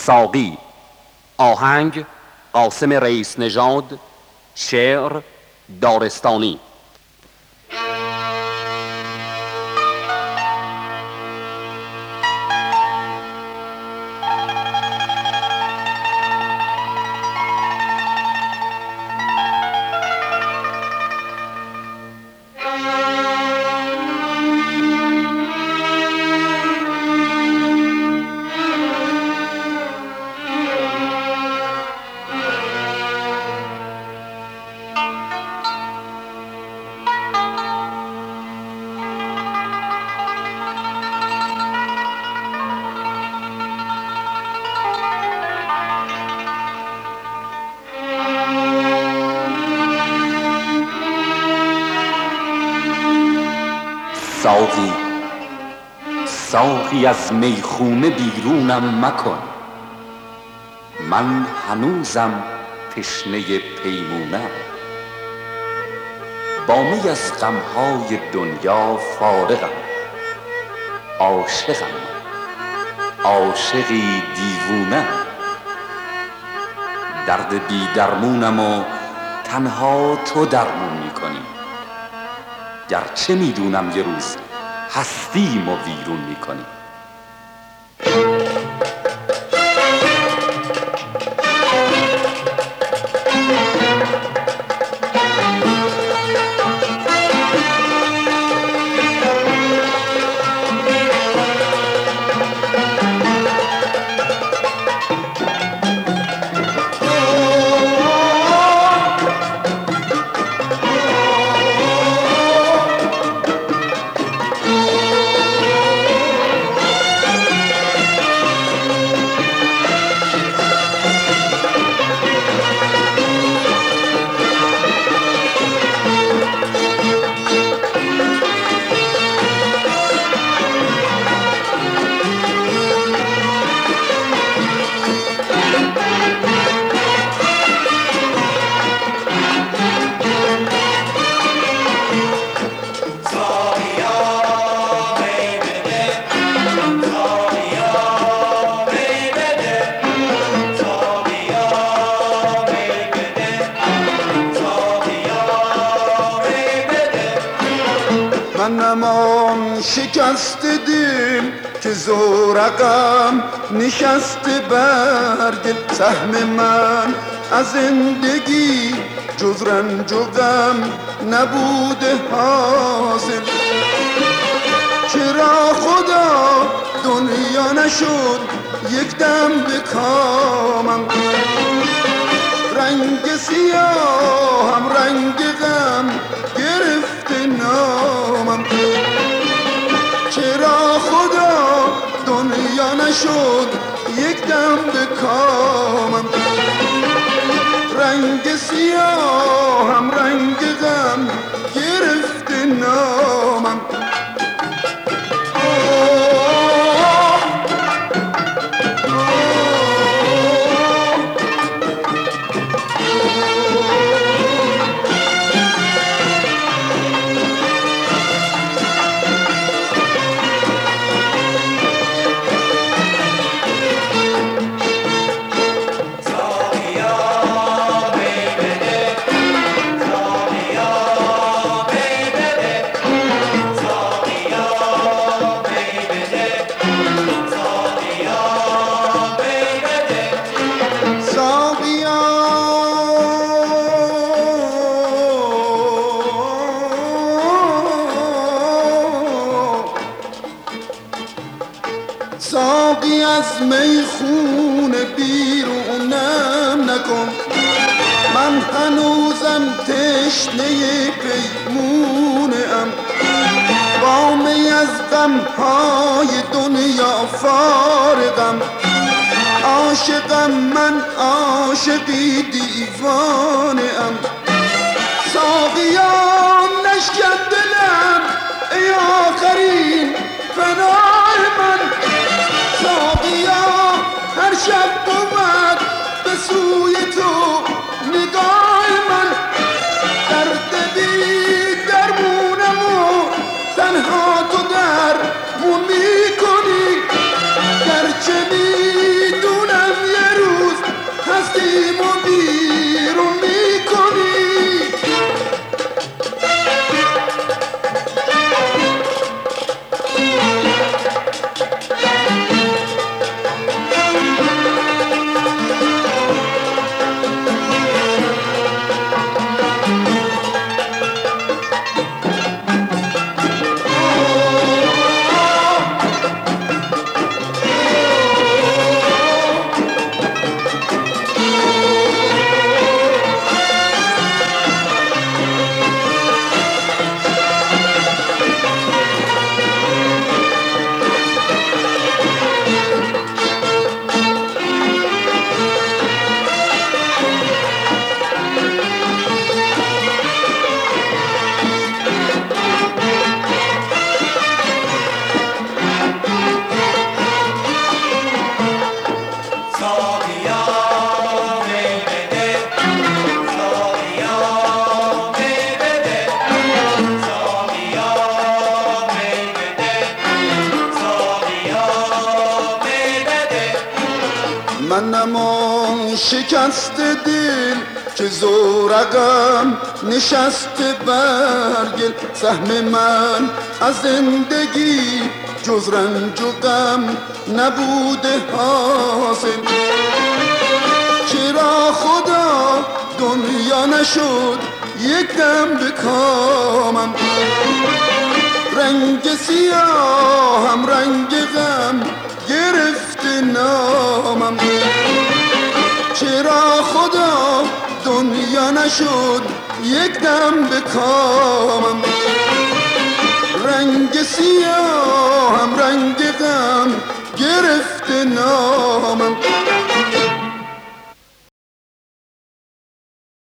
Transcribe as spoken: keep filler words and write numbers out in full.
ساقی. آهنگ قاسم رئیس نژاد. شعر دارستانی. ساقی ساقی از میخونه بیرونم مکن، من هنوزم تشنه پیمونم. با می از غمهای دنیا فارغم، عاشقم عاشقی دیوونم. درد بی درمونم و تنها تو درمون میکنی، گرچه میدونم یه روز هستیم و ویرون میکنی. منم آن شکست دل که زورقم نشسته بر دل. سهم من از زندگی جز رنج و غم نبوده حاصل. چرا خدا دنیا نشد یک دم به کامم، رنگ سیاهم رنگ غم گرفته نامم. چرا خدا دنیا نشد یک دم به کامم، رنگ سیاهم رنگ غم گرفته نامم. ساقی از میخونه بیرونم نکن، من هنوزم تشنه پیمونه ام. با می از غمهای دنیا فارغم، عاشقم من عاشقی دیوانه ام. ساقیان نشکن دلم ای آخرین پناه من. ساقیا هر شب بود به سوی تو نگاه من. درد بی درمونم و تنها تو درمون میکنی، گرچه میدونم ساقیا می بده ساقیا می بده ساقیا می بده ساقیا می بده منم آن شکست دل که زورقم نشسته برگل سهم من از زندگی جز رنج و غم نبوده حاصل چرا خدا دنیا نشد یک دم به کامم رنگ سیاهم رنگ غم گرفته نامم چرا خدا دنیا نشد یک دم به کامم رنگ سیاهم رنگ غم گرفته نامم